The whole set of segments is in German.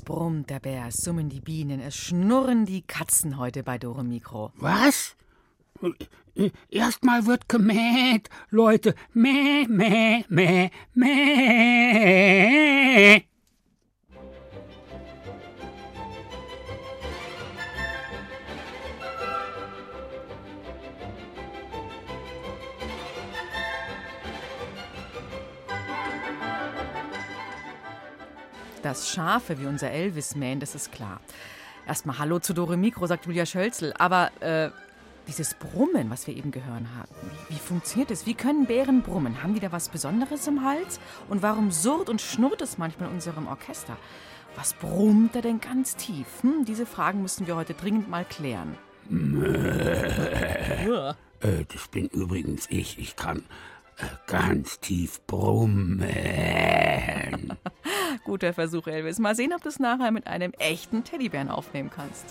brummt der Bär, es summen die Bienen, es schnurren die Katzen heute bei Dore Mikro. Was? Erstmal wird gemäht, Leute. Mäh, mäh, mäh, mäh. Dass Schafe wie unser Elvis mähen, das ist klar. Erstmal Hallo zu Dore Mikro, sagt Julia Schölzel. Aber dieses Brummen, was wir eben gehört haben, wie funktioniert das? Wie können Bären brummen? Haben die da was Besonderes im Hals? Und warum surrt und schnurrt es manchmal in unserem Orchester? Was brummt da denn ganz tief? Diese Fragen müssen wir heute dringend mal klären. Das bin übrigens ich. Ich kann ganz tief brummen. Guter Versuch, Elvis. Mal sehen, ob du es nachher mit einem echten Teddybären aufnehmen kannst.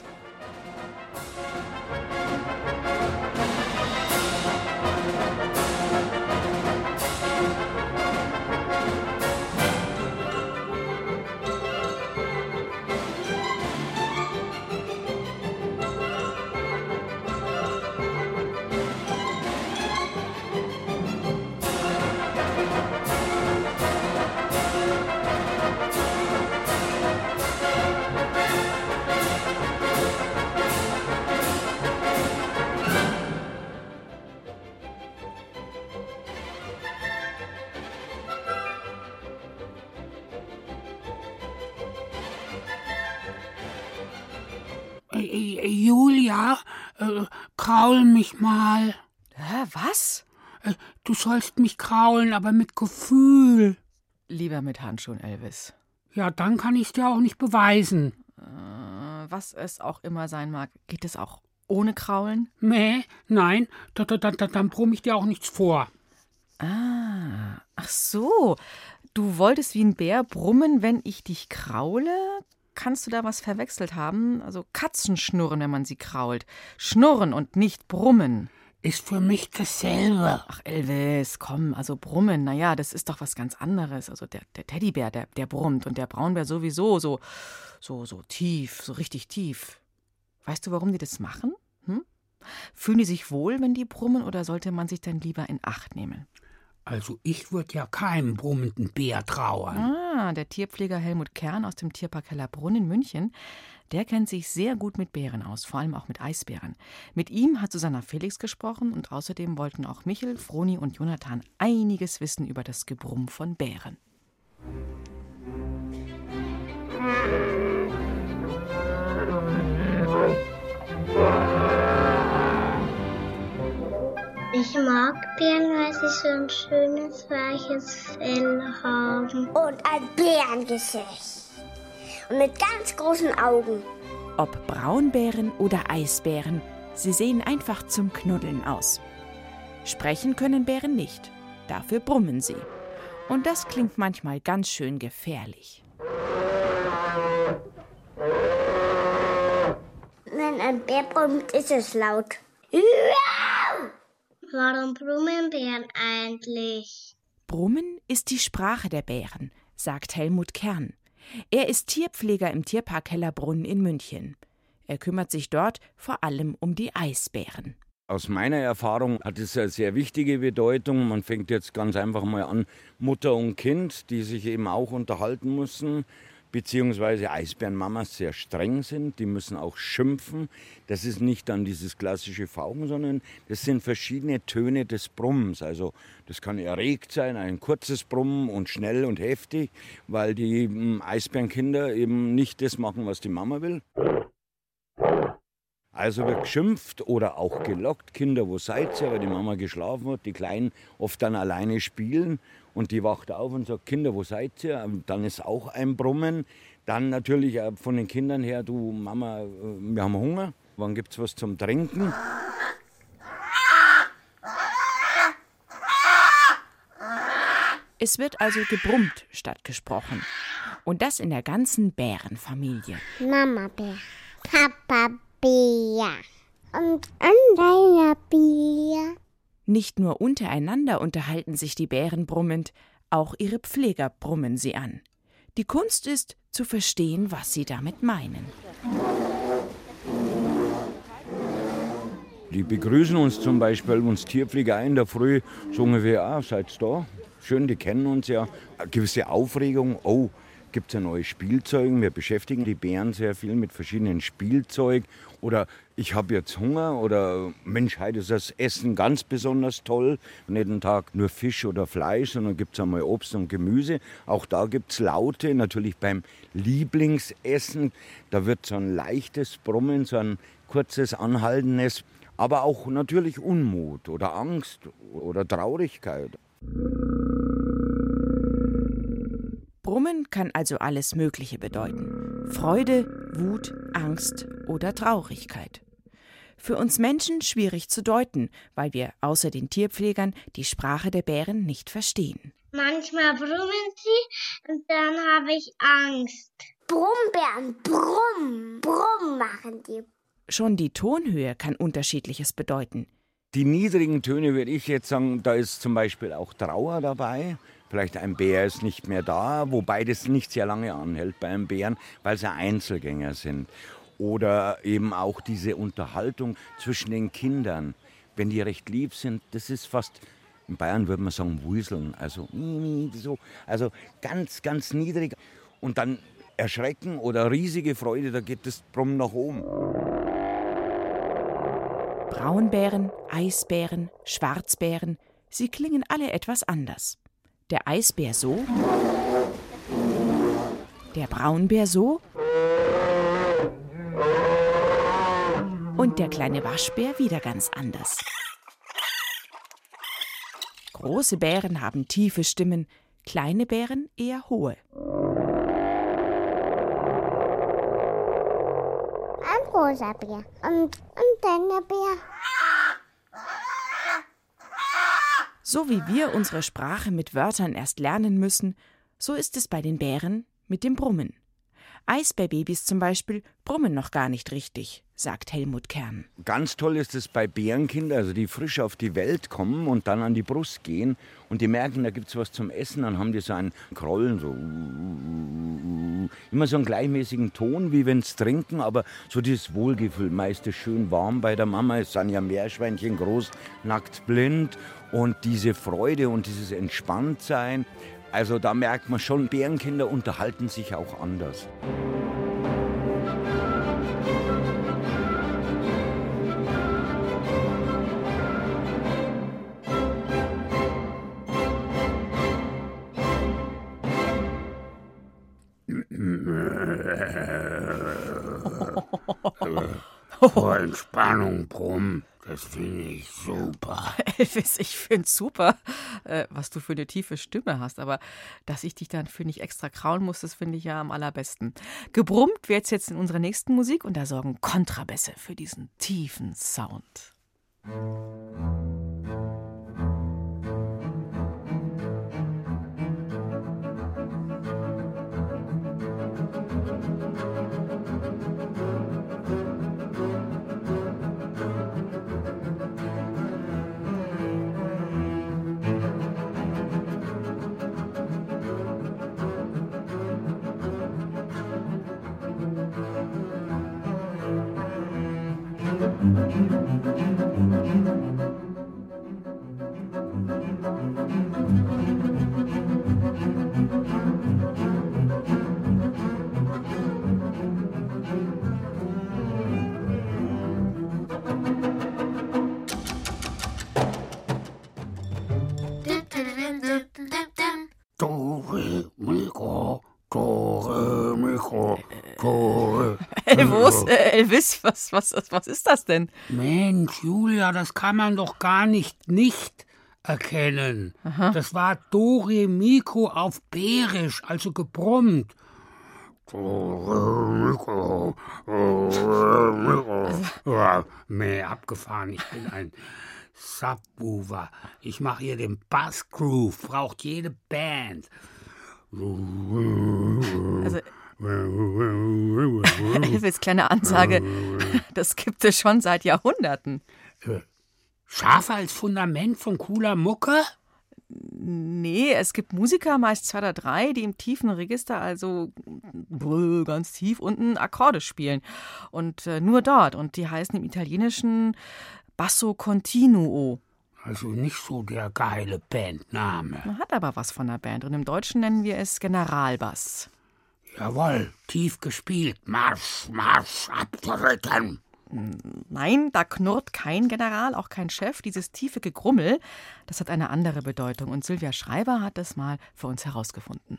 Julia, kraul mich mal. Was? Du sollst mich kraulen, aber mit Gefühl. Lieber mit Handschuhen, Elvis. Ja, dann kann ich's dir auch nicht beweisen. Was es auch immer sein mag, geht es auch ohne Kraulen? Nein, dann brumm ich dir auch nichts vor. Ach so. Du wolltest wie ein Bär brummen, wenn ich dich kraule? Kannst du da was verwechselt haben? Also Katzen schnurren, wenn man sie krault. Schnurren und nicht brummen. Ist für mich dasselbe. Ach, Elvis, komm, also brummen, naja, das ist doch was ganz anderes. Also der Teddybär, der brummt und der Braunbär sowieso so tief, so richtig tief. Weißt du, warum die das machen? Fühlen die sich wohl, wenn die brummen, oder sollte man sich dann lieber in Acht nehmen? Also ich würde ja keinem brummenden Bär trauern. Der Tierpfleger Helmut Kern aus dem Tierpark Hellerbrunn in München, der kennt sich sehr gut mit Bären aus, vor allem auch mit Eisbären. Mit ihm hat Susanna Felix gesprochen und außerdem wollten auch Michel, Froni und Jonathan einiges wissen über das Gebrumm von Bären. Ich mag Bären, weil sie so ein schönes, weiches Fell haben. Und ein Bärengesicht. Und mit ganz großen Augen. Ob Braunbären oder Eisbären, sie sehen einfach zum Knuddeln aus. Sprechen können Bären nicht, dafür brummen sie. Und das klingt manchmal ganz schön gefährlich. Wenn ein Bär brummt, ist es laut. Warum brummen Bären eigentlich? Brummen ist die Sprache der Bären, sagt Helmut Kern. Er ist Tierpfleger im Tierpark Hellerbrunn in München. Er kümmert sich dort vor allem um die Eisbären. Aus meiner Erfahrung hat es eine sehr wichtige Bedeutung. Man fängt jetzt ganz einfach mal an, Mutter und Kind, die sich eben auch unterhalten müssen, beziehungsweise Eisbärenmamas sehr streng sind, die müssen auch schimpfen. Das ist nicht dann dieses klassische Fauchen, sondern das sind verschiedene Töne des Brummens. Also das kann erregt sein, ein kurzes Brummen und schnell und heftig, weil die Eisbärenkinder eben nicht das machen, was die Mama will. Also wird geschimpft oder auch gelockt. Kinder, wo seid ihr? Weil die Mama geschlafen hat, die Kleinen oft dann alleine spielen. Und die wacht auf und sagt, Kinder, wo seid ihr? Und dann ist auch ein Brummen. Dann natürlich von den Kindern her, du Mama, wir haben Hunger. Wann gibt's was zum Trinken? Es wird also gebrummt statt gesprochen. Und das in der ganzen Bärenfamilie. Mama Bär, Papa Bär und anderer Bär. Nicht nur untereinander unterhalten sich die Bären brummend, auch ihre Pfleger brummen sie an. Die Kunst ist, zu verstehen, was sie damit meinen. Die begrüßen uns zum Beispiel, uns Tierpfleger in der Früh, so ungefähr, seid da? Schön, die kennen uns ja. Eine gewisse Aufregung, gibt es ein neues Spielzeug? Wir beschäftigen die Bären sehr viel mit verschiedenen Spielzeug. Oder ich habe jetzt Hunger oder Mensch, heute ist das Essen ganz besonders toll. Nicht jeden Tag nur Fisch oder Fleisch, sondern gibt es einmal Obst und Gemüse. Auch da gibt es Laute, natürlich beim Lieblingsessen. Da wird so ein leichtes Brummen, so ein kurzes, anhaltendes, aber auch natürlich Unmut oder Angst oder Traurigkeit. Brummen kann also alles Mögliche bedeuten. Freude, Wut, Angst oder Traurigkeit. Für uns Menschen schwierig zu deuten, weil wir außer den Tierpflegern die Sprache der Bären nicht verstehen. Manchmal brummen sie und dann habe ich Angst. Brummbären, brumm, brumm machen die. Schon die Tonhöhe kann Unterschiedliches bedeuten. Die niedrigen Töne würde ich jetzt sagen, da ist zum Beispiel auch Trauer dabei. Vielleicht ein Bär ist nicht mehr da, wobei das nicht sehr lange anhält bei einem Bären, weil sie Einzelgänger sind. Oder eben auch diese Unterhaltung zwischen den Kindern. Wenn die recht lieb sind, das ist fast, in Bayern würde man sagen, wuseln. Also ganz, ganz niedrig. Und dann Erschrecken oder riesige Freude, da geht das Brummen nach oben. Braunbären, Eisbären, Schwarzbären, sie klingen alle etwas anders. Der Eisbär so, der Braunbär so und der kleine Waschbär wieder ganz anders. Große Bären haben tiefe Stimmen, kleine Bären eher hohe. Ein rosa Bär und dann ein Bär. So wie wir unsere Sprache mit Wörtern erst lernen müssen, so ist es bei den Bären mit dem Brummen. Eisbärbabys zum Beispiel brummen noch gar nicht richtig, sagt Helmut Kern. Ganz toll ist es bei Bärenkindern, also die frisch auf die Welt kommen und dann an die Brust gehen und die merken, da gibt es was zum Essen, dann haben die so einen Krollen, so immer so einen gleichmäßigen Ton, wie wenn sie trinken, aber so dieses Wohlgefühl, meist ist schön warm bei der Mama, es sind ja Meerschweinchen groß, nackt blind und diese Freude und dieses Entspanntsein. Also da merkt man schon, Bärenkinder unterhalten sich auch anders. Vor Entspannung brummen, das finde ich super. Elvis, ich find's super, was du für eine tiefe Stimme hast. Aber dass ich dich dann für nicht extra kraulen muss, das finde ich ja am allerbesten. Gebrummt wird's jetzt in unserer nächsten Musik und da sorgen Kontrabässe für diesen tiefen Sound. Elvis, was ist das denn? Mensch, Julia, das kann man doch gar nicht erkennen. Aha. Das war Dore Mikro auf Bärisch, also gebrummt. Mehr abgefahren, ich bin ein Subwoofer. Ich mache hier den Bassgroove, braucht jede Band. Also Elvis, kleine Ansage, das gibt es schon seit Jahrhunderten. Schafe als Fundament von cooler Mucke? Nee, es gibt Musiker, meist 2 oder 3, die im tiefen Register, also ganz tief unten, Akkorde spielen. Und nur dort. Und die heißen im Italienischen Basso Continuo. Also nicht so der geile Bandname. Man hat aber was von der Band. Und im Deutschen nennen wir es Generalbass. Jawohl, tief gespielt. Marsch, Marsch, abzurücken. Nein, da knurrt kein General, auch kein Chef. Dieses tiefe Gegrummel, das hat eine andere Bedeutung. Und Sylvia Schreiber hat das mal für uns herausgefunden.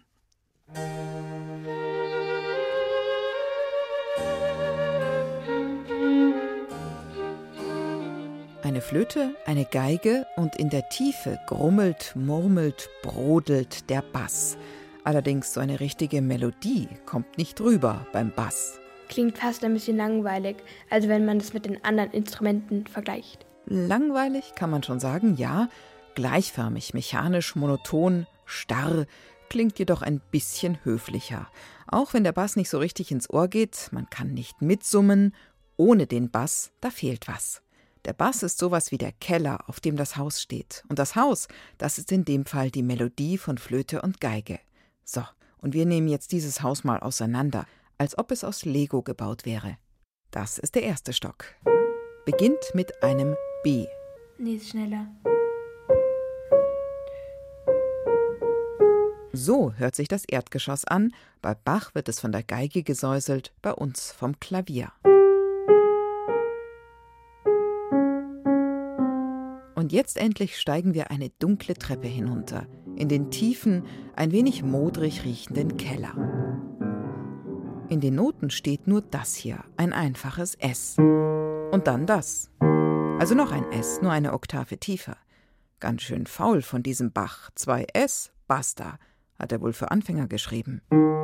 Eine Flöte, eine Geige und in der Tiefe grummelt, murmelt, brodelt der Bass. Allerdings so eine richtige Melodie kommt nicht rüber beim Bass. Klingt fast ein bisschen langweilig, also wenn man das mit den anderen Instrumenten vergleicht. Langweilig kann man schon sagen, ja. Gleichförmig, mechanisch, monoton, starr, klingt jedoch ein bisschen höflicher. Auch wenn der Bass nicht so richtig ins Ohr geht, man kann nicht mitsummen. Ohne den Bass, da fehlt was. Der Bass ist sowas wie der Keller, auf dem das Haus steht. Und das Haus, das ist in dem Fall die Melodie von Flöte und Geige. So, und wir nehmen jetzt dieses Haus mal auseinander, als ob es aus Lego gebaut wäre. Das ist der erste Stock. Beginnt mit einem B. Lies schneller. So hört sich das Erdgeschoss an. Bei Bach wird es von der Geige gesäuselt, bei uns vom Klavier. Und jetzt endlich steigen wir eine dunkle Treppe hinunter, in den tiefen, ein wenig modrig riechenden Keller. In den Noten steht nur das hier, ein einfaches S. Und dann das. Also noch ein S, nur eine Oktave tiefer. Ganz schön faul von diesem Bach. 2 S, basta, hat er wohl für Anfänger geschrieben.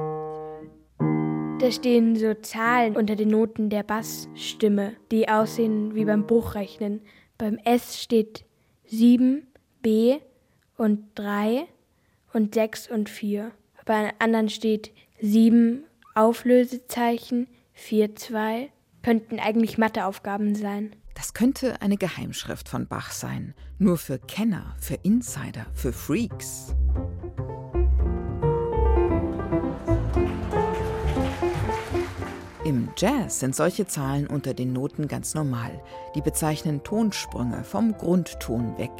Da stehen so Zahlen unter den Noten der Bassstimme, die aussehen wie beim Bruchrechnen. Beim S steht 7, B und 3 und 6 und 4. Bei anderen steht 7 Auflösezeichen, 4, 2. Könnten eigentlich Matheaufgaben sein. Das könnte eine Geheimschrift von Bach sein. Nur für Kenner, für Insider, für Freaks. Im Jazz sind solche Zahlen unter den Noten ganz normal. Die bezeichnen Tonsprünge vom Grundton weg.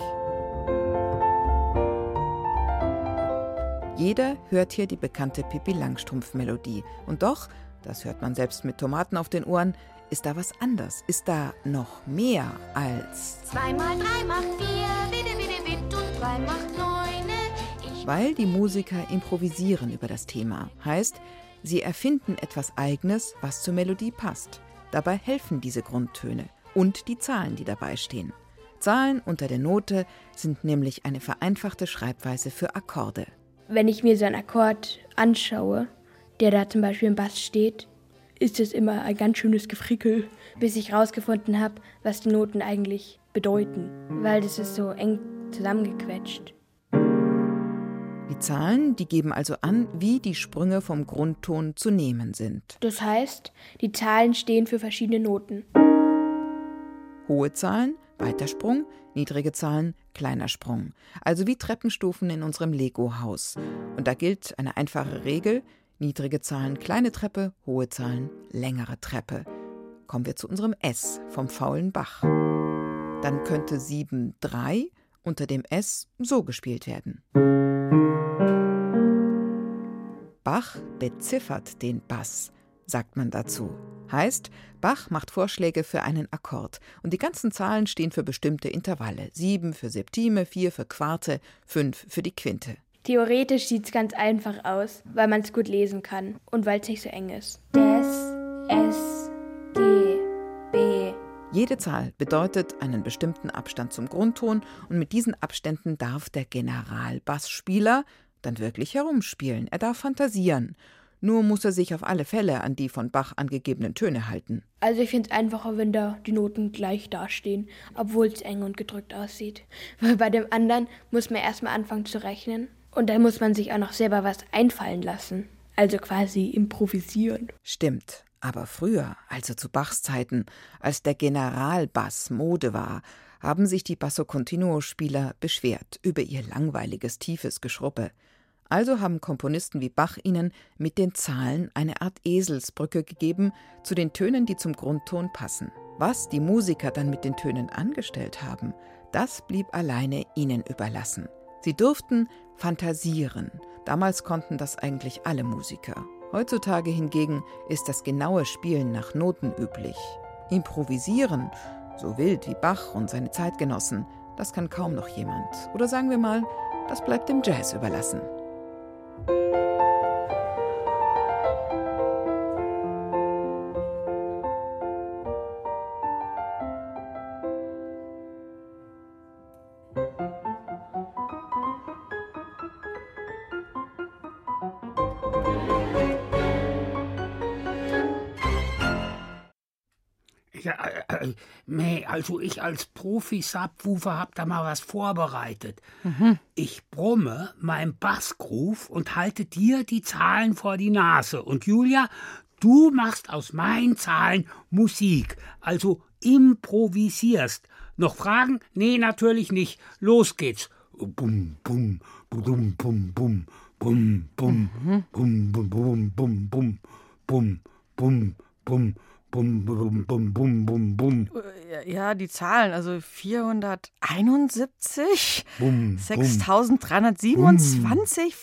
Jeder hört hier die bekannte Pippi-Langstrumpf-Melodie. Und doch, das hört man selbst mit Tomaten auf den Ohren, ist da was anders. Ist da noch mehr als 2 mal 3 macht 4, bitte, bitte, bitte, und 2 macht 9. Weil die Musiker improvisieren über das Thema. Heißt, sie erfinden etwas Eigenes, was zur Melodie passt. Dabei helfen diese Grundtöne und die Zahlen, die dabei stehen. Zahlen unter der Note sind nämlich eine vereinfachte Schreibweise für Akkorde. Wenn ich mir so einen Akkord anschaue, der da zum Beispiel im Bass steht, ist es immer ein ganz schönes Gefrickel, bis ich rausgefunden habe, was die Noten eigentlich bedeuten, weil das ist so eng zusammengequetscht. Die Zahlen, die geben also an, wie die Sprünge vom Grundton zu nehmen sind. Das heißt, die Zahlen stehen für verschiedene Noten. Hohe Zahlen, weiter Sprung, niedrige Zahlen, kleiner Sprung. Also wie Treppenstufen in unserem Lego-Haus. Und da gilt eine einfache Regel: niedrige Zahlen, kleine Treppe, hohe Zahlen, längere Treppe. Kommen wir zu unserem S vom faulen Bach. Dann könnte 7-3 unter dem S so gespielt werden. Bach beziffert den Bass, sagt man dazu. Heißt, Bach macht Vorschläge für einen Akkord und die ganzen Zahlen stehen für bestimmte Intervalle. 7 für Septime, 4 für Quarte, 5 für die Quinte. Theoretisch sieht es ganz einfach aus, weil man es gut lesen kann und weil es nicht so eng ist. Des, S, G, B. Jede Zahl bedeutet einen bestimmten Abstand zum Grundton und mit diesen Abständen darf der Generalbassspieler dann wirklich herumspielen. Er darf fantasieren. Nur muss er sich auf alle Fälle an die von Bach angegebenen Töne halten. Also ich finde es einfacher, wenn da die Noten gleich dastehen, obwohl es eng und gedrückt aussieht. Weil bei dem anderen muss man erstmal anfangen zu rechnen und dann muss man sich auch noch selber was einfallen lassen. Also quasi improvisieren. Stimmt. Aber früher, also zu Bachs Zeiten, als der Generalbass Mode war, haben sich die Basso-Continuo-Spieler beschwert über ihr langweiliges, tiefes Geschruppe. Also haben Komponisten wie Bach ihnen mit den Zahlen eine Art Eselsbrücke gegeben zu den Tönen, die zum Grundton passen. Was die Musiker dann mit den Tönen angestellt haben, das blieb alleine ihnen überlassen. Sie durften fantasieren. Damals konnten das eigentlich alle Musiker. Heutzutage hingegen ist das genaue Spielen nach Noten üblich. Improvisieren, so wild wie Bach und seine Zeitgenossen, das kann kaum noch jemand. Oder sagen wir mal, das bleibt dem Jazz überlassen. Ja, also ich als Profi-Subwoofer hab da mal was vorbereitet. Ich brumme meinen Bassgroove und halte dir die Zahlen vor die Nase. Und Julia, du machst aus meinen Zahlen Musik, also improvisierst. Noch Fragen? Nee, natürlich nicht. Los geht's. Bum, bum, bum, bum, bum, bum, bum, bum, bum, bum, bum, bum, bum, bum, bum. Bum, bum, bum, bum, bum, bum. Ja, die Zahlen, also 471, Bum, 6.327,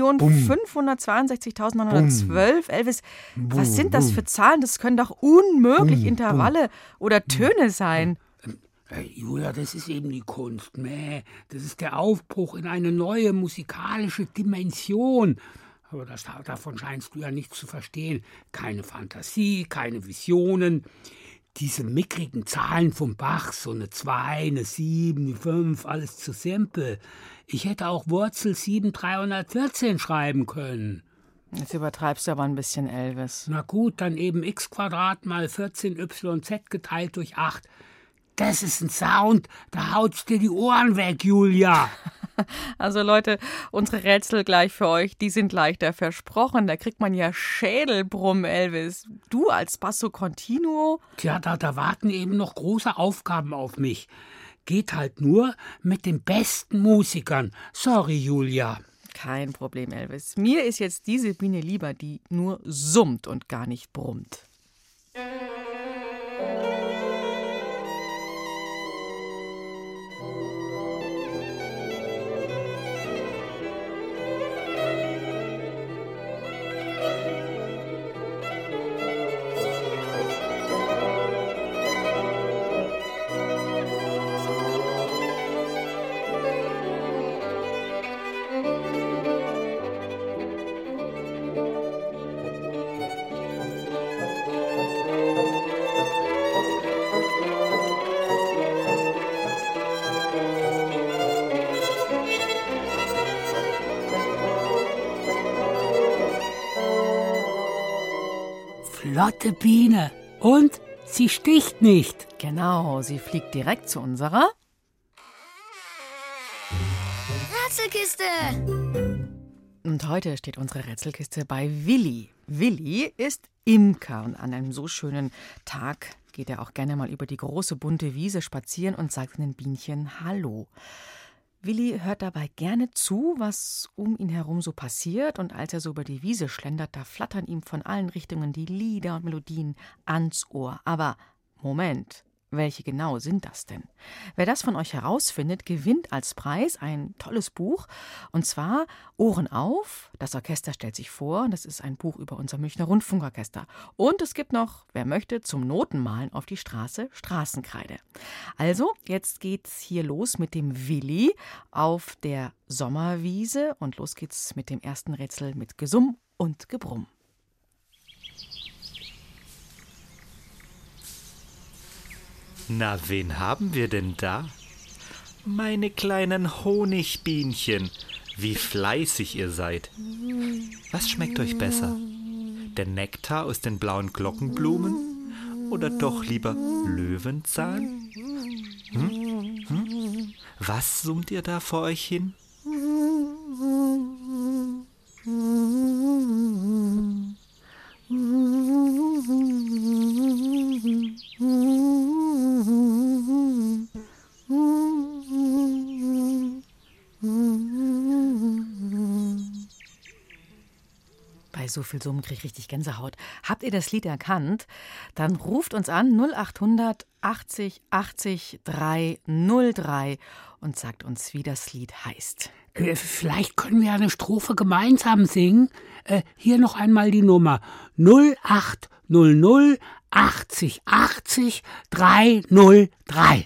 4.562.912. Elvis, was sind das für Zahlen? Das können doch unmöglich Intervalle oder Töne sein. Julia, das ist eben die Kunst. Das ist der Aufbruch in eine neue musikalische Dimension. Aber davon scheinst du ja nichts zu verstehen. Keine Fantasie, keine Visionen. Diese mickrigen Zahlen vom Bach, so eine 2, eine 7, eine 5, alles zu simpel. Ich hätte auch Wurzel 7,314 schreiben können. Jetzt übertreibst du aber ein bisschen, Elvis. Na gut, dann eben x² mal 14yz geteilt durch 8. Das ist ein Sound, da haut's dir die Ohren weg, Julia. Also Leute, unsere Rätsel gleich für euch, die sind leichter versprochen. Da kriegt man ja Schädelbrumm, Elvis. Du als Basso Continuo? Tja, da warten eben noch große Aufgaben auf mich. Geht halt nur mit den besten Musikern. Sorry, Julia. Kein Problem, Elvis. Mir ist jetzt diese Biene lieber, die nur summt und gar nicht brummt. Flotte Biene. Und sie sticht nicht. Genau, sie fliegt direkt zu unserer Rätselkiste. Und heute steht unsere Rätselkiste bei Willi. Willi ist Imker und an einem so schönen Tag geht er auch gerne mal über die große bunte Wiese spazieren und sagt den Bienchen Hallo. Willi hört dabei gerne zu, was um ihn herum so passiert, und als er so über die Wiese schlendert, da flattern ihm von allen Richtungen die Lieder und Melodien ans Ohr. Aber Moment, welche genau sind das denn? Wer das von euch herausfindet, gewinnt als Preis ein tolles Buch, und zwar Ohren auf, das Orchester stellt sich vor, das ist ein Buch über unser Münchner Rundfunkorchester. Und es gibt noch, wer möchte, zum Notenmalen auf die Straße Straßenkreide. Also, jetzt geht's hier los mit dem Willi auf der Sommerwiese, und los geht's mit dem ersten Rätsel mit Gesumm und Gebrumm. Na, wen haben wir denn da? Meine kleinen Honigbienchen, wie fleißig ihr seid. Was schmeckt euch besser? Der Nektar aus den blauen Glockenblumen oder doch lieber Löwenzahn? Was summt ihr da vor euch hin? so viel summen, kriege ich richtig Gänsehaut. Habt ihr das Lied erkannt? Dann ruft uns an 0800 80 80 303 und sagt uns, wie das Lied heißt. Vielleicht können wir eine Strophe gemeinsam singen. Hier noch einmal die Nummer 0800 80 80 303.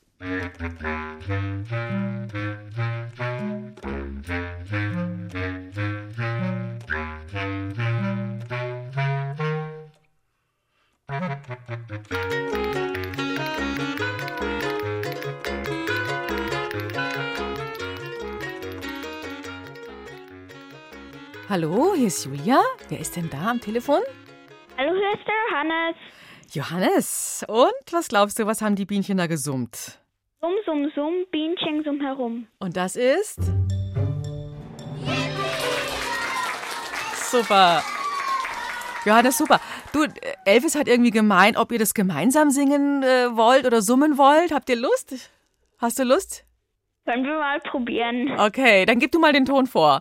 Hallo, hier ist Julia. Wer ist denn da am Telefon? Hallo, hier ist der Johannes. Johannes. Und was glaubst du, was haben die Bienchen da gesummt? Summ, summ, summ, Bienchen summ herum. Und das ist? Super. Johannes, super. Du, Elvis hat irgendwie gemeint, ob ihr das gemeinsam singen wollt oder summen wollt. Habt ihr Lust? Hast du Lust? Können wir mal probieren. Okay, dann gib du mal den Ton vor.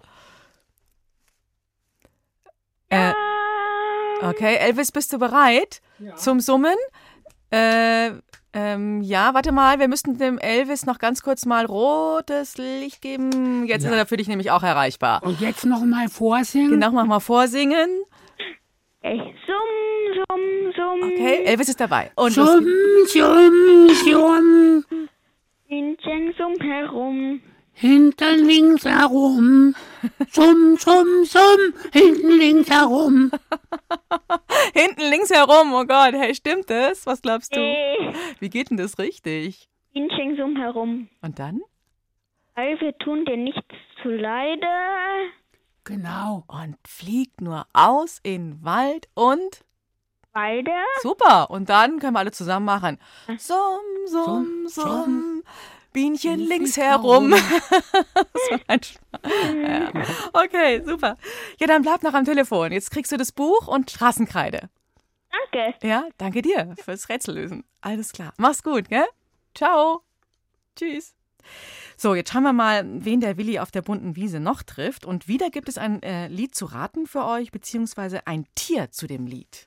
Okay, Elvis, bist du bereit zum Summen? Ja, warte mal, wir müssten dem Elvis noch ganz kurz mal rotes Licht geben. Jetzt ist er für dich nämlich auch erreichbar. Und jetzt noch mal vorsingen? Genau, mach mal vorsingen. Okay, summ, summ, summ. Okay, Elvis ist dabei. Und summ, summ, summ. Bienchen summ herum. Hinten links herum. Summ, summ, summ. Hinten links herum. Hinten links herum, oh Gott. Hey, stimmt das? Was glaubst du? Wie geht denn das richtig? Bienchen summ herum. Und dann? Weil wir tun dir nichts zuleide. Genau. Und fliegt nur aus in Wald und Weide. Super. Und dann können wir alle zusammen machen. Summ, summ, summ. Bienchen links herum. Das war ein ja. Okay, super. Ja, dann bleib noch am Telefon. Jetzt kriegst du das Buch und Straßenkreide. Danke. Ja, danke dir fürs Rätsellösen. Alles klar. Mach's gut, gell? Ciao. Tschüss. So, jetzt schauen wir mal, wen der Willi auf der bunten Wiese noch trifft. Und wieder gibt es ein Lied zu raten für euch, beziehungsweise ein Tier zu dem Lied.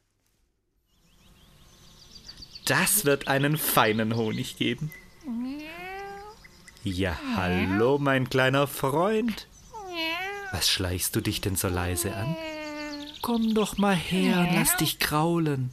Das wird einen feinen Honig geben. Ja, hallo, mein kleiner Freund. Was schleichst du dich denn so leise an? Komm doch mal her und lass dich kraulen.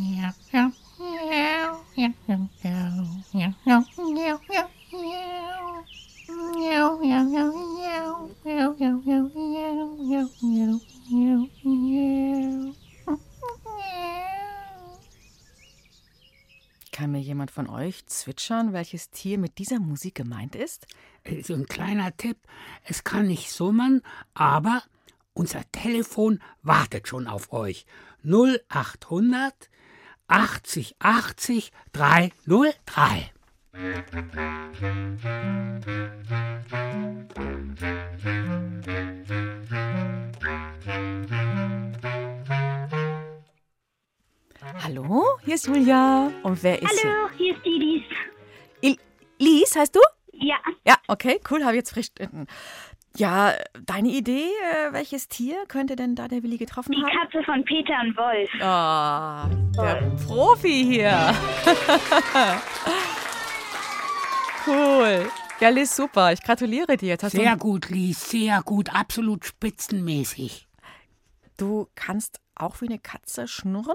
Kann mir jemand von euch zwitschern, welches Tier mit dieser Musik gemeint ist? So ein kleiner Tipp, es kann nicht summen, aber unser Telefon wartet schon auf euch. 0800 80 80 303. Hallo, hier ist Julia. Und wer ist Hallo, hier ist die Lies. Lies, heißt du? Ja. Ja, okay, cool, habe ich jetzt verstanden. Ja, deine Idee, welches Tier könnte denn da der Willi getroffen haben? Die Katze von Peter und Wolf. Der Profi hier. Cool. Ja, Lies, super. Ich gratuliere dir. Jetzt hast sehr gut, Lies, sehr gut. Absolut spitzenmäßig. Du kannst auch wie eine Katze schnurren?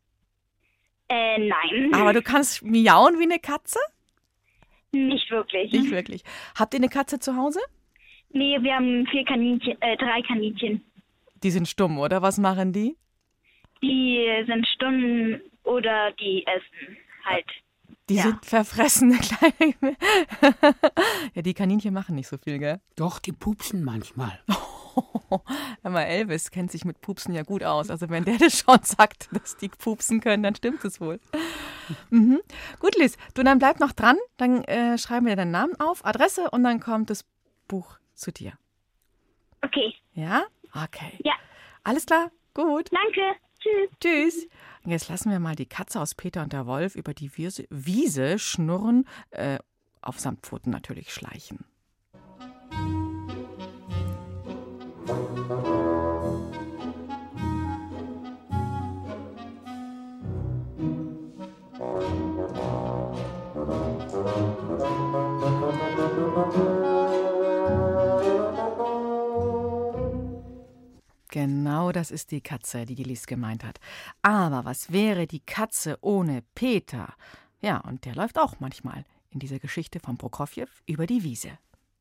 Nein. Aber du kannst miauen wie eine Katze? Nicht wirklich. Nicht wirklich. Habt ihr eine Katze zu Hause? Nee, wir haben 3 Kaninchen. Die sind stumm, oder? Was machen die? Die sind stumm oder die essen halt. Die sind verfressene kleine... Ja, die Kaninchen machen nicht so viel, gell? Doch, die pupsen manchmal. Aber Elvis kennt sich mit Pupsen ja gut aus. Also wenn der das schon sagt, dass die pupsen können, dann stimmt es wohl. Mhm. Gut, Lies, du, dann bleib noch dran. Dann schreiben wir deinen Namen auf, Adresse und dann kommt das Buch zu dir. Okay. Ja? Okay. Ja. Alles klar? Gut. Danke. Tschüss. Tschüss. Und jetzt lassen wir mal die Katze aus Peter und der Wolf über die Wiese schnurren, auf Samtpfoten natürlich schleichen. Genau, das ist die Katze, die Lies gemeint hat. Aber was wäre die Katze ohne Peter? Ja, und der läuft auch manchmal in dieser Geschichte von Prokofjew über die Wiese.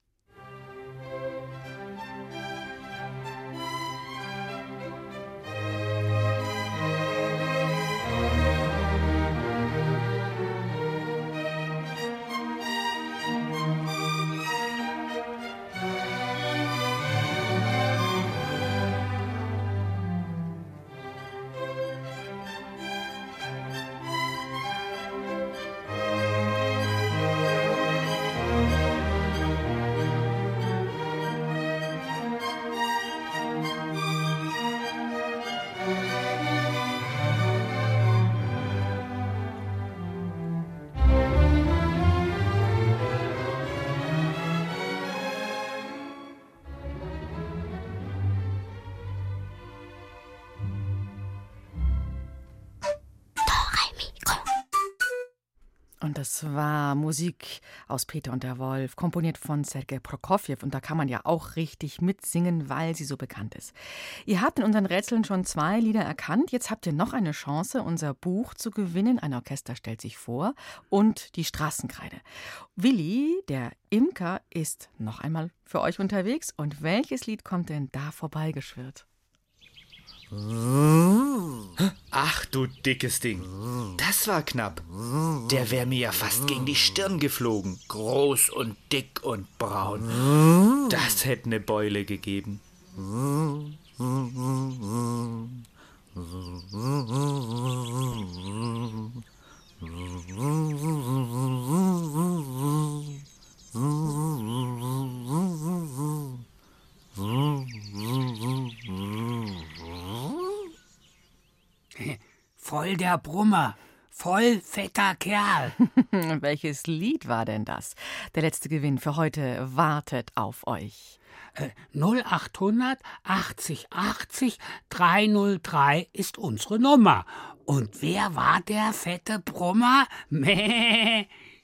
Und das war Musik aus Peter und der Wolf, komponiert von Sergei Prokofjew. Und da kann man ja auch richtig mitsingen, weil sie so bekannt ist. Ihr habt in unseren Rätseln schon 2 Lieder erkannt. Jetzt habt ihr noch eine Chance, unser Buch zu gewinnen. Ein Orchester stellt sich vor und die Straßenkreide. Willi, der Imker, ist noch einmal für euch unterwegs. Und welches Lied kommt denn da vorbeigeschwirrt? Ach du dickes Ding, das war knapp. Der wäre mir ja fast gegen die Stirn geflogen. Groß und dick und braun. Das hätte eine Beule gegeben. Voll der Brummer, voll fetter Kerl. Welches Lied war denn das? Der letzte Gewinn für heute wartet auf euch. 0800 80 80 303 ist unsere Nummer. Und wer war der fette Brummer? Mäh.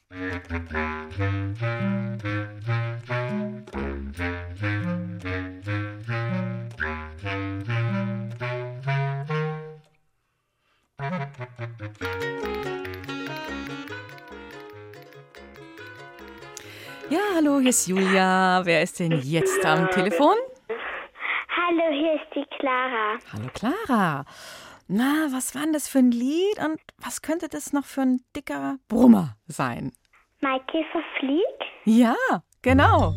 Ja, hallo, hier ist Julia. Wer ist denn jetzt am Telefon? Hallo, hier ist die Clara. Hallo, Clara. Na, was war denn das für ein Lied und was könnte das noch für ein dicker Brummer sein? Maikäfer fliegt? Ja, genau.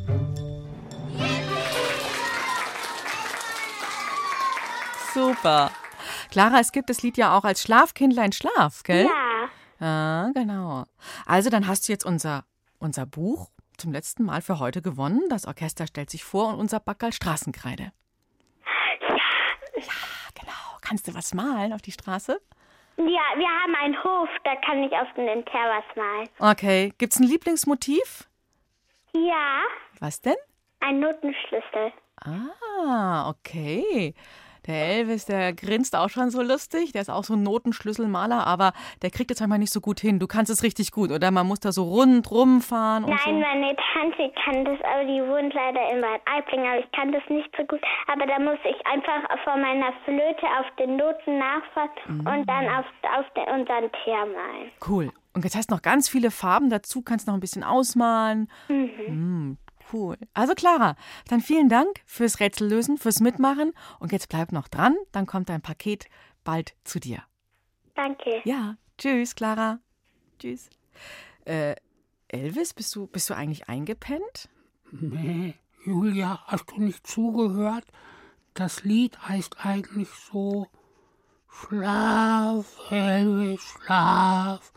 Super. Clara, es gibt das Lied ja auch als Schlafkindlein Schlaf, gell? Ja. Ja, genau. Also dann hast du jetzt unser Buch zum letzten Mal für heute gewonnen. Das Orchester stellt sich vor und unser Backerl Straßenkreide. Ja, genau. Kannst du was malen auf die Straße? Ja, wir haben einen Hof, da kann ich auf den Terrass malen. Okay. Gibt's ein Lieblingsmotiv? Ja. Was denn? Ein Notenschlüssel. Ah, okay. Der Elvis, der grinst auch schon so lustig. Der ist auch so ein Notenschlüsselmaler, aber der kriegt es manchmal nicht so gut hin. Du kannst es richtig gut, oder? Man muss da so rundrum fahren und Nein, so. meine Tante kann das, aber die wohnt leider in Bad Aibling, aber ich kann das nicht so gut. Aber da muss ich einfach von meiner Flöte auf den Noten nachfahren und dann auf unseren Teer malen. Cool. Und jetzt hast du noch ganz viele Farben dazu, kannst noch ein bisschen ausmalen. Cool. Also Clara, dann vielen Dank fürs Rätsellösen, fürs Mitmachen. Und jetzt bleib noch dran, dann kommt dein Paket bald zu dir. Danke. Ja, tschüss, Clara. Tschüss. Elvis, bist du eigentlich eingepennt? Nee, Julia, hast du nicht zugehört? Das Lied heißt eigentlich so: Schlaf, Elvis, schlaf.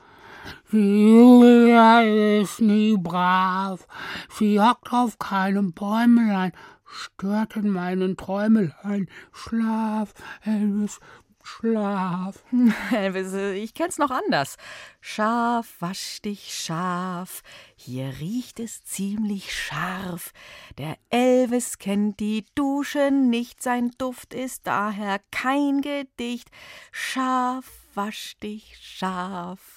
Julia ist nie brav. Sie hockt auf keinem Bäumelein, stört in meinen Träumelein. Schlaf, Elvis, schlaf. Elvis, ich kenn's noch anders. Schaf, wasch dich scharf, hier riecht es ziemlich scharf. Der Elvis kennt die Dusche nicht, sein Duft ist daher kein Gedicht. Schaf, wasch dich scharf.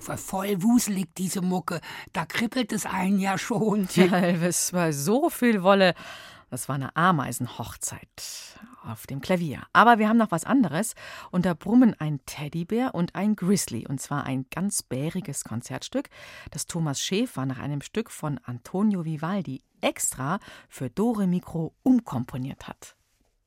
voll wuselig, diese Mucke. Da kribbelt es einen ja schon. Ja, Elvis, bei so viel Wolle. Das war eine Ameisenhochzeit auf dem Klavier. Aber wir haben noch was anderes. Und da brummen ein Teddybär und ein Grizzly. Und zwar ein ganz bäriges Konzertstück, das Thomas Schäfer nach einem Stück von Antonio Vivaldi extra für Dore Mikro umkomponiert hat.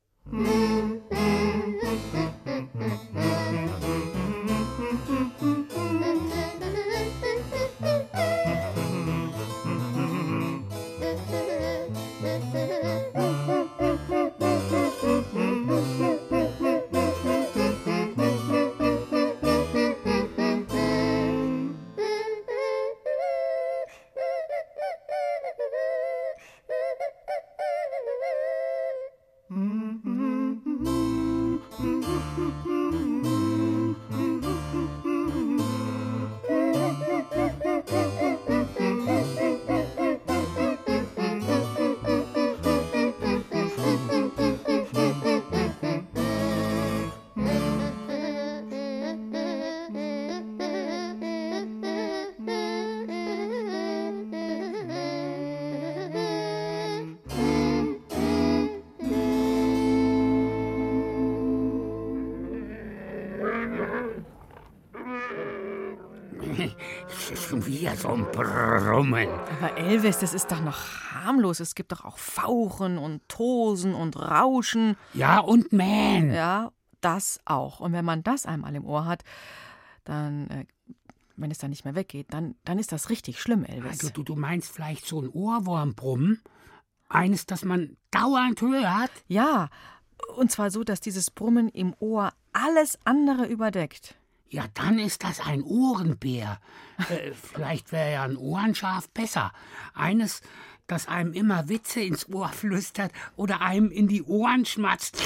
Schon wieder so ein Brummen. Aber Elvis, das ist doch noch harmlos. Es gibt doch auch Fauchen und Tosen und Rauschen. Ja, und Mähen. Ja, das auch. Und wenn man das einmal im Ohr hat, dann, wenn es dann nicht mehr weggeht, dann ist das richtig schlimm, Elvis. Also du meinst vielleicht so ein Ohrwurmbrummen? Eines, das man dauernd hört? Ja, und zwar so, dass dieses Brummen im Ohr alles andere überdeckt. Ja, dann ist das ein Ohrenbär. Vielleicht wäre ja ein Ohrenschaf besser. Eines, das einem immer Witze ins Ohr flüstert oder einem in die Ohren schmatzt.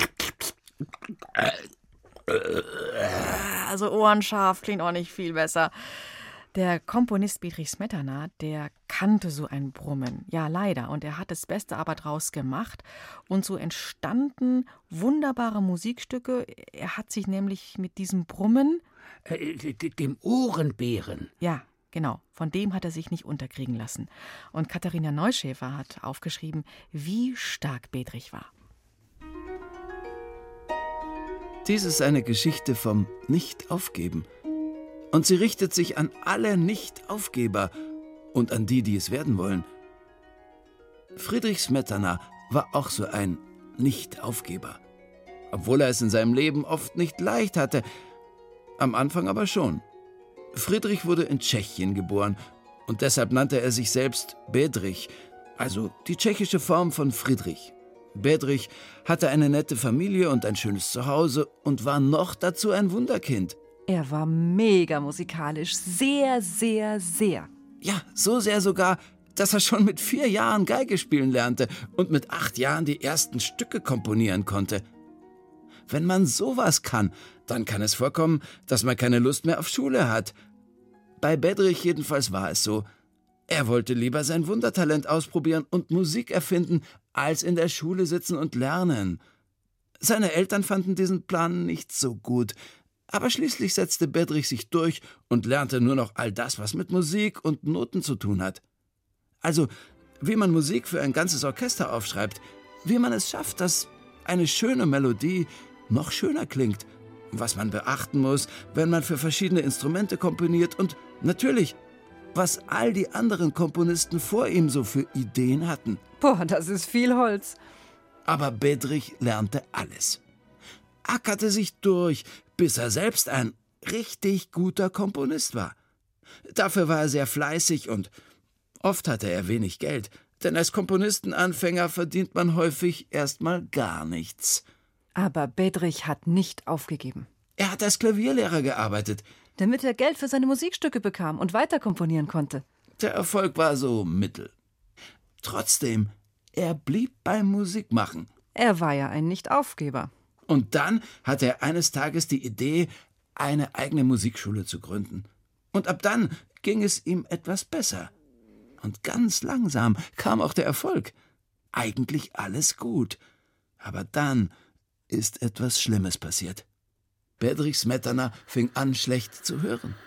Also Ohrenschaf klingt auch nicht viel besser. Der Komponist Bedřich Smetana, der kannte so ein Brummen. Ja, leider. Und er hat das Beste aber draus gemacht. Und so entstanden wunderbare Musikstücke. Er hat sich nämlich mit diesem Brummen... Dem Ohrenbären. Ja, genau. Von dem hat er sich nicht unterkriegen lassen. Und Katharina Neuschäfer hat aufgeschrieben, wie stark Bedřich war. Dies ist eine Geschichte vom Nicht-Aufgeben. Und sie richtet sich an alle Nicht-Aufgeber und an die, die es werden wollen. Bedřich Smetana war auch so ein Nicht-Aufgeber. Obwohl er es in seinem Leben oft nicht leicht hatte, am Anfang aber schon. Friedrich wurde in Tschechien geboren und deshalb nannte er sich selbst Bedřich, also die tschechische Form von Friedrich. Bedřich hatte eine nette Familie und ein schönes Zuhause und war noch dazu ein Wunderkind. Er war mega musikalisch, sehr, sehr, sehr. Ja, so sehr sogar, dass er schon mit 4 Jahren Geige spielen lernte und mit 8 Jahren die ersten Stücke komponieren konnte. Wenn man sowas kann, dann kann es vorkommen, dass man keine Lust mehr auf Schule hat. Bei Bedřich jedenfalls war es so. Er wollte lieber sein Wundertalent ausprobieren und Musik erfinden, als in der Schule sitzen und lernen. Seine Eltern fanden diesen Plan nicht so gut. Aber schließlich setzte Bedřich sich durch und lernte nur noch all das, was mit Musik und Noten zu tun hat. Also, wie man Musik für ein ganzes Orchester aufschreibt, wie man es schafft, dass eine schöne Melodie noch schöner klingt, was man beachten muss, wenn man für verschiedene Instrumente komponiert und natürlich, was all die anderen Komponisten vor ihm so für Ideen hatten. Boah, das ist viel Holz. Aber Bedřich lernte alles. Ackerte sich durch, bis er selbst ein richtig guter Komponist war. Dafür war er sehr fleißig und oft hatte er wenig Geld, denn als Komponistenanfänger verdient man häufig erstmal gar nichts. Aber Bedřich hat nicht aufgegeben. Er hat als Klavierlehrer gearbeitet, damit er Geld für seine Musikstücke bekam und weiter komponieren konnte. Der Erfolg war so mittel. Trotzdem, er blieb beim Musikmachen. Er war ja ein Nicht-Aufgeber. Und dann hatte er eines Tages die Idee, eine eigene Musikschule zu gründen. Und ab dann ging es ihm etwas besser. Und ganz langsam kam auch der Erfolg. Eigentlich alles gut. Aber dann ist etwas Schlimmes passiert. Bedřich Smetana fing an, schlecht zu hören.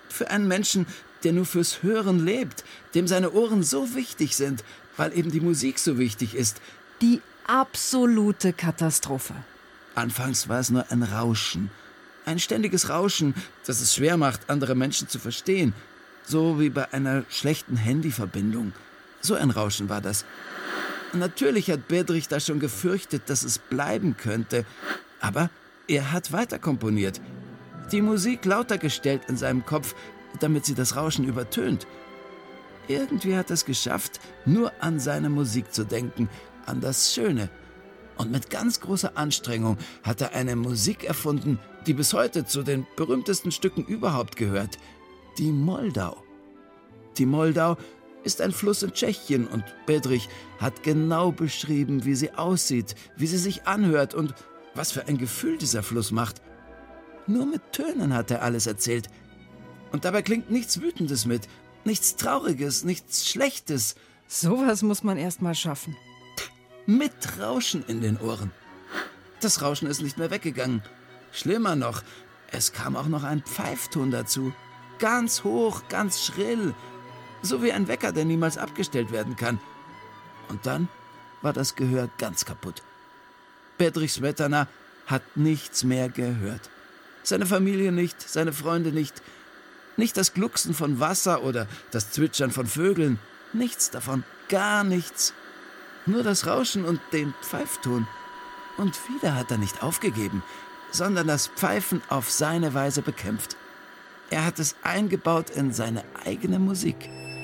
Für einen Menschen, der nur fürs Hören lebt, dem seine Ohren so wichtig sind, weil eben die Musik so wichtig ist. Die absolute Katastrophe. Anfangs war es nur ein Rauschen. Ein ständiges Rauschen, das es schwer macht, andere Menschen zu verstehen. So wie bei einer schlechten Handyverbindung. So ein Rauschen war das. Natürlich hat Bedřich da schon gefürchtet, dass es bleiben könnte. Aber er hat weiter komponiert. Die Musik lauter gestellt in seinem Kopf, damit sie das Rauschen übertönt. Irgendwie hat er es geschafft, nur an seine Musik zu denken, an das Schöne. Und mit ganz großer Anstrengung hat er eine Musik erfunden, die bis heute zu den berühmtesten Stücken überhaupt gehört. Die Moldau. Die Moldau ist ein Fluss in Tschechien und Bedřich hat genau beschrieben, wie sie aussieht, wie sie sich anhört und was für ein Gefühl dieser Fluss macht. Nur mit Tönen hat er alles erzählt. Und dabei klingt nichts Wütendes mit, nichts Trauriges, nichts Schlechtes. Sowas muss man erst mal schaffen. Mit Rauschen in den Ohren. Das Rauschen ist nicht mehr weggegangen. Schlimmer noch, es kam auch noch ein Pfeifton dazu. Ganz hoch, ganz schrill. So wie ein Wecker, der niemals abgestellt werden kann. Und dann war das Gehör ganz kaputt. Bedřich Smetana hat nichts mehr gehört. Seine Familie nicht, seine Freunde nicht. Nicht das Glucksen von Wasser oder das Zwitschern von Vögeln. Nichts davon, gar nichts. Nur das Rauschen und den Pfeifton. Und wieder hat er nicht aufgegeben, sondern das Pfeifen auf seine Weise bekämpft. Er hat es eingebaut in seine eigene Musik.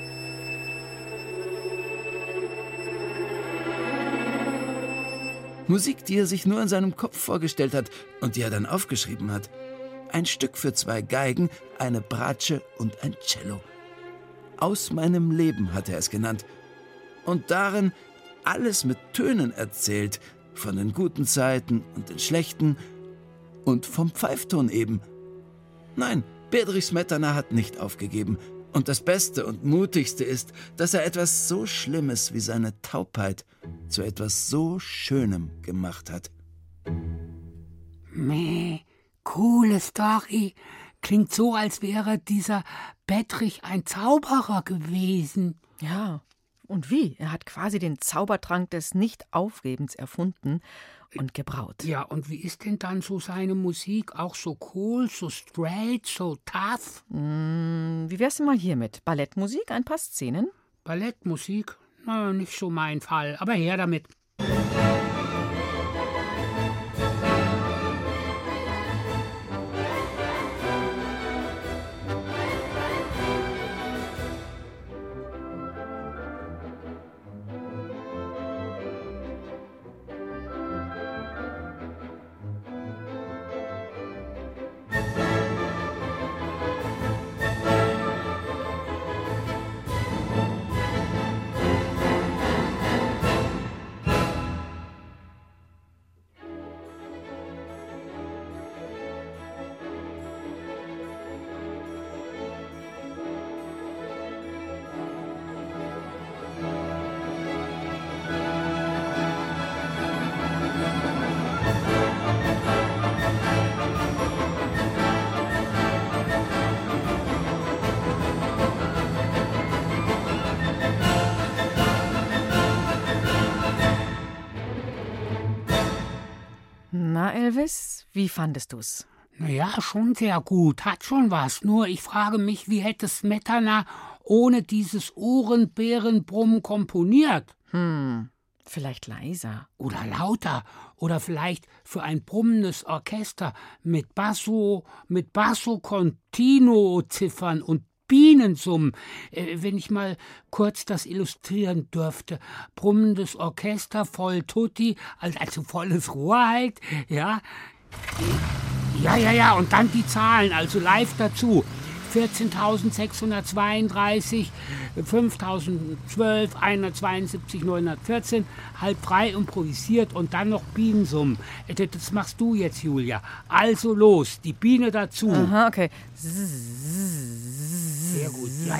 Musik, die er sich nur in seinem Kopf vorgestellt hat und die er dann aufgeschrieben hat. Ein Stück für 2 Geigen, eine Bratsche und ein Cello. Aus meinem Leben hat er es genannt. Und darin alles mit Tönen erzählt, von den guten Zeiten und den schlechten und vom Pfeifton eben. Nein, Bedřich Smetana hat nicht aufgegeben. Und das Beste und Mutigste ist, dass er etwas so Schlimmes wie seine Taubheit zu etwas so Schönem gemacht hat. Coole Story. Klingt so, als wäre dieser Bedřich ein Zauberer gewesen. Ja, und wie? Er hat quasi den Zaubertrank des Nicht-Aufgebens erfunden und gebraut. Ja, und wie ist denn dann so seine Musik? Auch so cool, so straight, so tough? Wie wär's denn mal hiermit? Ballettmusik, ein paar Szenen? Ballettmusik? Na, nicht so mein Fall, aber her damit. Na, Elvis, wie fandest du's? Naja, schon sehr gut, hat schon was. Nur ich frage mich, wie hätte Smetana ohne dieses Ohrenbärenbrummen komponiert? Vielleicht leiser. Oder lauter. Oder vielleicht für ein brummendes Orchester mit Basso Continuo-Ziffern und Bienensummen. Wenn ich mal kurz das illustrieren dürfte. Brummendes Orchester, voll Tutti, also volles Rohr halt, ja. Ja, und dann die Zahlen, also live dazu. 14.632, 5.012, 172, 914, halb frei improvisiert und dann noch Bienensummen. Das machst du jetzt, Julia. Also los, die Biene dazu. Aha, okay. Sehr gut, ja.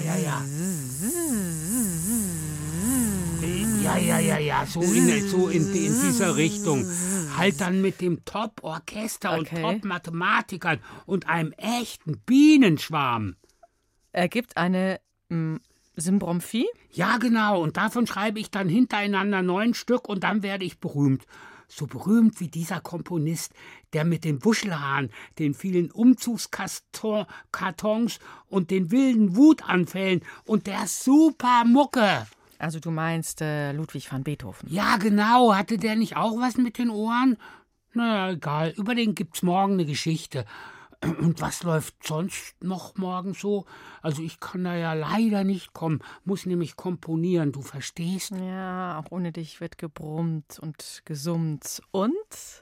Ja, so in dieser Richtung. Halt dann mit dem Top-Orchester und Top-Mathematikern und einem echten Bienenschwarm. ergibt eine Symbromphie? Ja, genau. Und davon schreibe ich dann hintereinander 9 Stück und dann werde ich berühmt. So berühmt wie dieser Komponist, der mit den Wuschelhaaren, den vielen Umzugskartons und den wilden Wutanfällen und der super Mucke. Also du meinst Ludwig van Beethoven? Ja, genau. Hatte der nicht auch was mit den Ohren? Na ja, egal. Über den gibt's morgen eine Geschichte. Und was läuft sonst noch morgen so? Also ich kann da ja leider nicht kommen, muss nämlich komponieren, du verstehst? Ja, auch ohne dich wird gebrummt und gesummt. Und?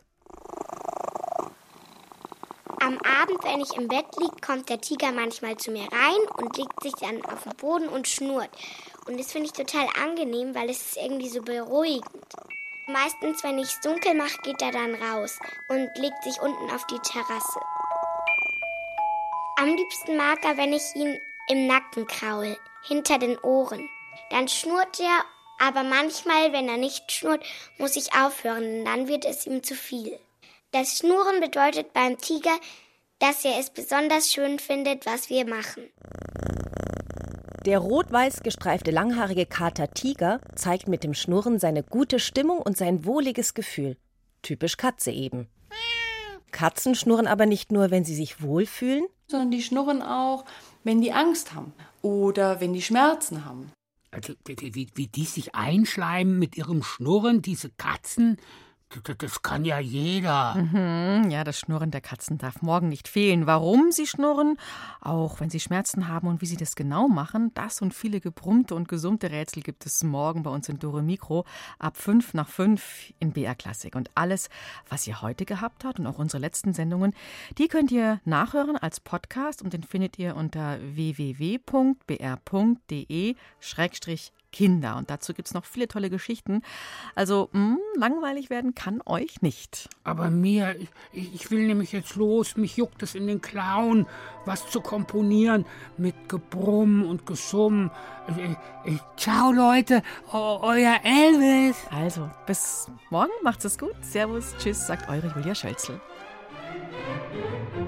Am Abend, wenn ich im Bett liege, kommt der Tiger manchmal zu mir rein und legt sich dann auf den Boden und schnurrt. Und das finde ich total angenehm, weil es ist irgendwie so beruhigend. Meistens, wenn ich es dunkel mache, geht er dann raus und legt sich unten auf die Terrasse. Am liebsten mag er, wenn ich ihn im Nacken kraul, hinter den Ohren. Dann schnurrt er, aber manchmal, wenn er nicht schnurrt, muss ich aufhören, denn dann wird es ihm zu viel. Das Schnurren bedeutet beim Tiger, dass er es besonders schön findet, was wir machen. Der rot-weiß gestreifte langhaarige Kater Tiger zeigt mit dem Schnurren seine gute Stimmung und sein wohliges Gefühl. Typisch Katze eben. Katzen schnurren aber nicht nur, wenn sie sich wohlfühlen, sondern die schnurren auch, wenn die Angst haben oder wenn die Schmerzen haben. Also wie die sich einschleimen mit ihrem Schnurren, diese Katzen, das kann ja jeder. Ja, das Schnurren der Katzen darf morgen nicht fehlen. Warum sie schnurren, auch wenn sie Schmerzen haben und wie sie das genau machen, das und viele gebrummte und gesummte Rätsel gibt es morgen bei uns in Dore Mikro ab 5:05 in BR Klassik. Und alles, was ihr heute gehabt habt und auch unsere letzten Sendungen, die könnt ihr nachhören als Podcast und den findet ihr unter www.br.de/Kinder. Und dazu gibt es noch viele tolle Geschichten. Also langweilig werden kann euch nicht. Aber mir, ich will nämlich jetzt los. Mich juckt es in den Klauen, was zu komponieren mit Gebrumm und Gesumm. Ciao Leute, euer Elvis. Also bis morgen, macht's es gut. Servus, tschüss, sagt eure Julia Schölzel.